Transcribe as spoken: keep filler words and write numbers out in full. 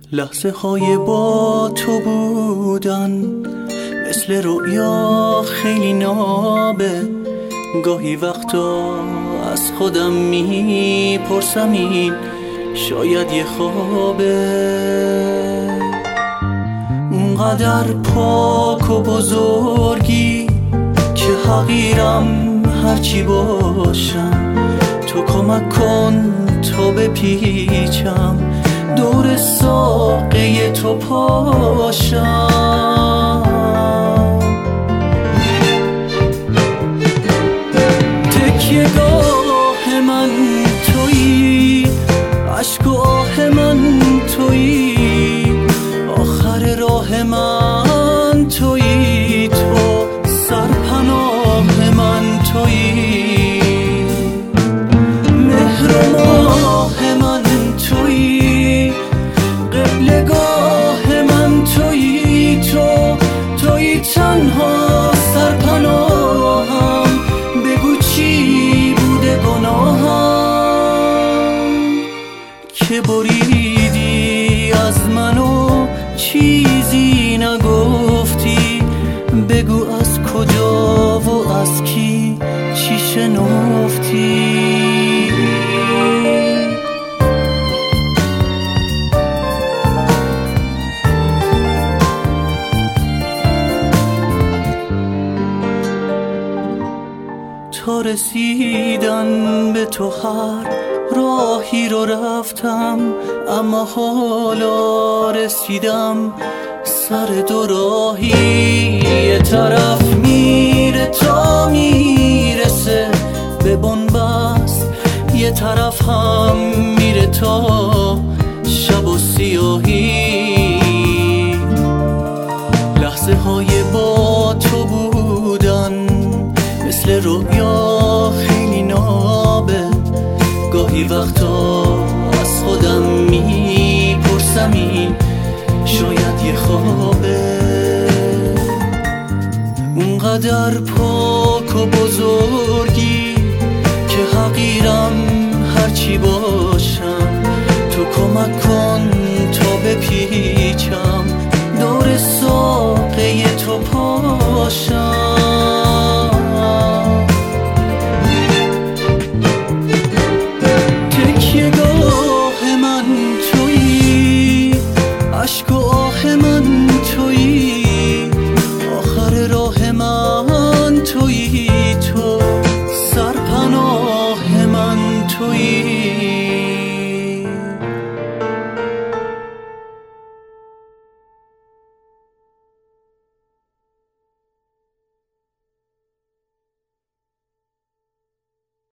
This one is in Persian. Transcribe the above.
لحظه های با تو بودن مثل رؤیا خیلی نابه. گاهی وقتا از خودم میپرسم این شاید یه خوابه. اونقدر پاک و بزرگی که حقیرم هرچی باشم. تو کمک کن تو بپیچم دور ساقه تو پاشم. تکیه گاه من تویی، عشق و آه من تویی، آخر راه من تویی، تو سرپناه من تویی، مهر و ماه من تویی، قبلگاه من تویی، تو تویی تنها سرپناهم. بگو چی بوده گناهم که بریدی از منو چیزی نگفتی. بگو از کجا و از کی چی شنفتی. تا رسیدن به تو هر راهی رو رفتم، اما حالا رسیدم سر دو راهی. یه طرف میره تا میرسه به بنبست، یه طرف هم میره تا شب و سیاهی. لحظه های با تو بودن مثل رویا خیلی نابه. گاهی وقتا از خودم میپرسم این شاید یه خوابه. اونقدر پاک و بزرگی که حقیرم هرچی با